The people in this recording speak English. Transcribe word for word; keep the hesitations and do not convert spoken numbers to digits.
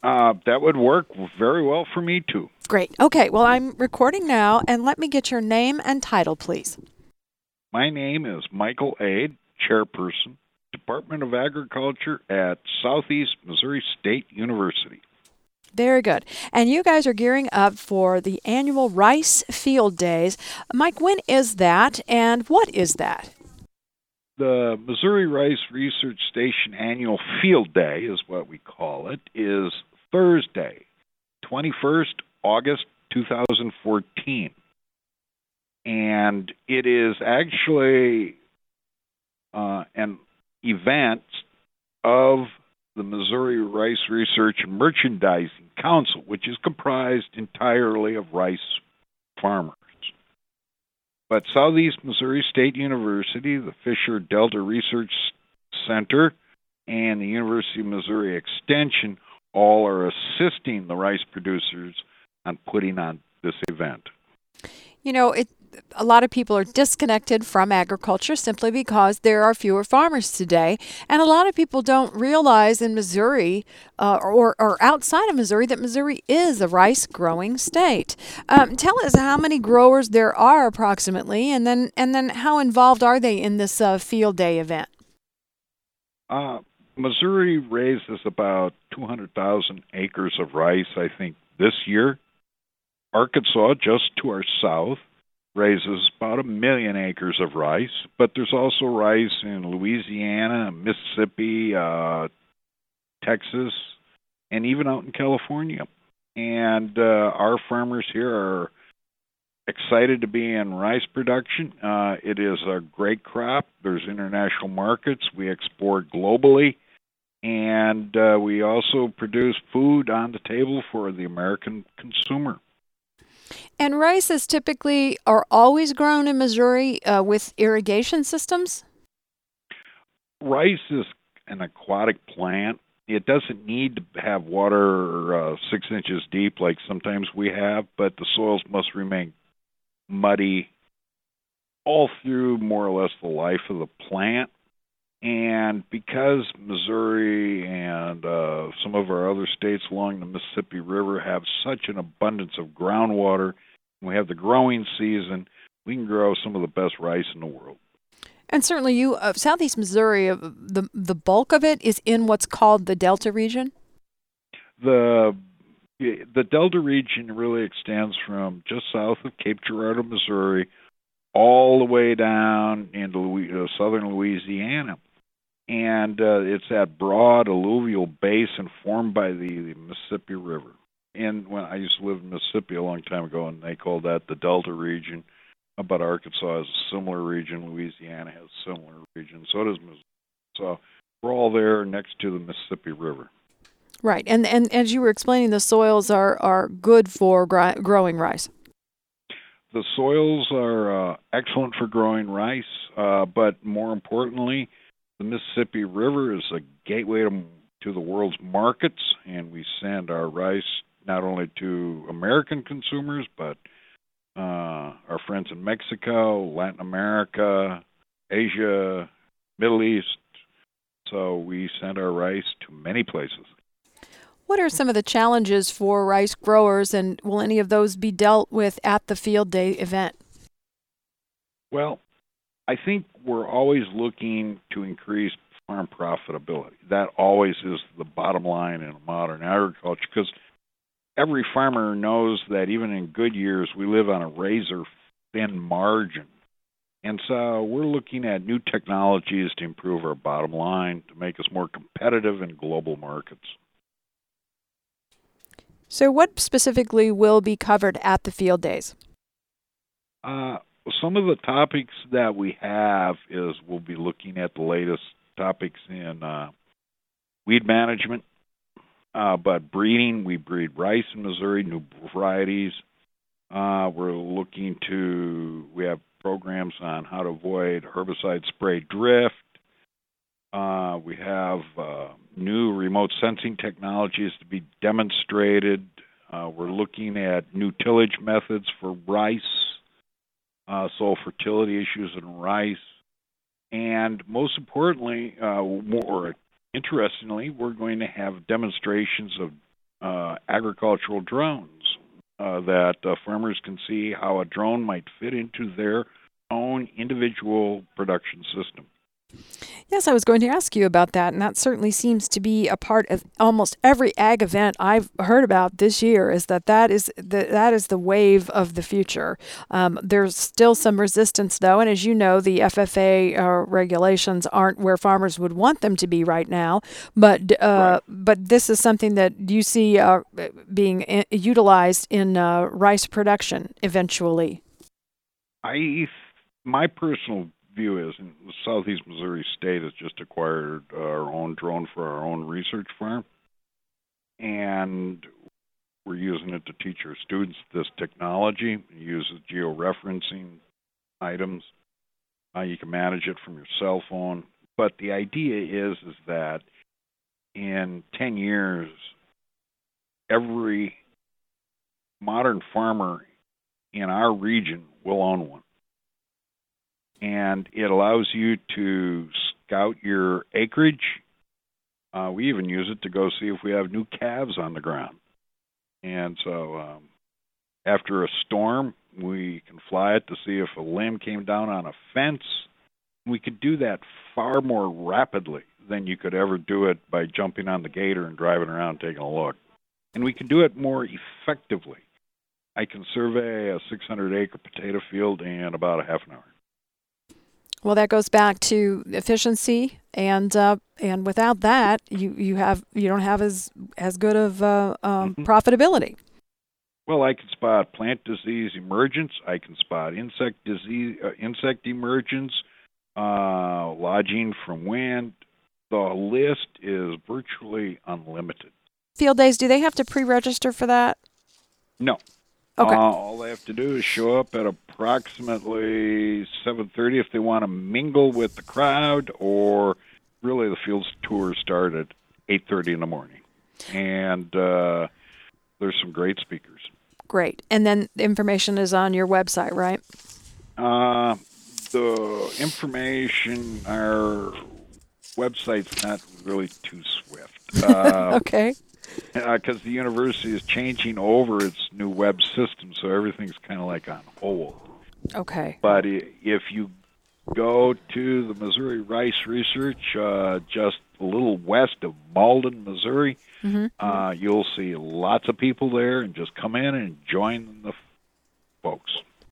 Uh, that would work very well for me, too. Great. Okay, well, I'm recording now, and let me get your name and title, please. My name is Michael Ade, Chairperson, Department of Agriculture at Southeast Missouri State University. Very good. And you guys are gearing up for the annual Rice Field Days. Mike, when is that, and what is that? The Missouri Rice Research Station Annual Field Day is what we call it, is Thursday, twenty-first August two thousand fourteen. And it is actually uh, an event of the Missouri Rice Research and Merchandising Council, which is comprised entirely of rice farmers. But Southeast Missouri State University, the Fisher Delta Research Center, and the University of Missouri Extension all are assisting the rice producers on putting on this event. You know, it, a lot of people are disconnected from agriculture simply because there are fewer farmers today. And a lot of people don't realize in Missouri uh, or, or outside of Missouri that Missouri is a rice growing state. Um, tell us how many growers there are approximately, and then and then how involved are they in this uh, field day event? Uh, Missouri raises about two hundred thousand acres of rice, I think, this year. Arkansas, just to our south, raises about a million acres of rice, but there's also rice in Louisiana, Mississippi, uh, Texas, and even out in California. And uh, our farmers here are excited to be in rice production. Uh, it is a great crop. There's international markets. We export globally. And uh, we also produce food on the table for the American consumer. And rice is typically or always grown in Missouri uh, with irrigation systems? Rice is an aquatic plant. It doesn't need to have water uh, six inches deep like sometimes we have, but the soils must remain muddy all through more or less the life of the plant. And because Missouri and uh, some of our other states along the Mississippi River have such an abundance of groundwater, and we have the growing season, we can grow some of the best rice in the world. And certainly you, uh, Southeast Missouri, uh, the, the bulk of it is in what's called the Delta region? The the Delta region really extends from just south of Cape Girardeau, Missouri, all the way down into Louis, uh, southern Louisiana. And uh, it's that broad alluvial basin formed by the, the Mississippi River. And when I used to live in Mississippi a long time ago, and they called that the Delta region. But Arkansas has a similar region. Louisiana has a similar region. So does Missouri. So we're all there next to the Mississippi River. Right. And and as you were explaining, the soils are, are good for gr- growing rice. The soils are uh, excellent for growing rice, uh, but more importantly, the Mississippi River is a gateway to, to the world's markets, and we send our rice not only to American consumers, but uh, our friends in Mexico, Latin America, Asia, Middle East. So we send our rice to many places. What are some of the challenges for rice growers, and will any of those be dealt with at the field day event? Well, I think we're always looking to increase farm profitability. That always is the bottom line in modern agriculture, because every farmer knows that even in good years, we live on a razor-thin margin. And so we're looking at new technologies to improve our bottom line, to make us more competitive in global markets. So what specifically will be covered at the field days? Uh, some of the topics that we have is we'll be looking at the latest topics in uh, weed management, uh, but breeding. We breed rice in Missouri, new varieties. Uh, we're looking to, we have programs on how to avoid herbicide spray drift. Uh, we have uh, new remote sensing technologies to be demonstrated. Uh, we're looking at new tillage methods for rice, uh, soil fertility issues in rice. And most importantly, uh, more interestingly, we're going to have demonstrations of agricultural drones uh, that uh, farmers can see how a drone might fit into their own individual production system. Yes, I was going to ask you about that, and that certainly seems to be a part of almost every ag event I've heard about this year. Is that that is the that is the wave of the future. Um, there's still some resistance, though, and as you know, the F F A uh, regulations aren't where farmers would want them to be right now. But uh, Right. but this is something that you see uh, being i- utilized in uh, rice production eventually. I, my personal view is, in the Southeast Missouri State has just acquired our own drone for our own research farm, and we're using it to teach our students this technology. It uses georeferencing items. Uh, you can manage it from your cell phone. But the idea is, is that in ten years, every modern farmer in our region will own one. And it allows you to scout your acreage. Uh, we even use it to go see if we have new calves on the ground. And so um, after a storm, we can fly it to see if a limb came down on a fence. We could do that far more rapidly than you could ever do it by jumping on the gator and driving around taking a look. And we can do it more effectively. I can survey a six hundred acre potato field in about a half an hour. Well, that goes back to efficiency, and uh, and without that, you, you have you don't have as as good of uh, um, Mhm. profitability. Well, I can spot plant disease emergence. I can spot insect disease, uh, insect emergence, uh, lodging from wind. The list is virtually unlimited. Field days, do they have to pre-register for that? No. Okay. Uh, all they have to do is show up at approximately seven thirty if they want to mingle with the crowd, or really the field tour start at eight thirty in the morning. And uh, there's some great speakers. Great. And then the information is on your website, right? Uh, the information, our website's not really too swift. Uh, Okay. because the university is changing over its new web system, so everything's kind of like on hold. Okay. But i- if you go to the Missouri Rice Research, uh, just a little west of Malden, Missouri, Mm-hmm. uh, you'll see lots of people there, and just come in and join the folks.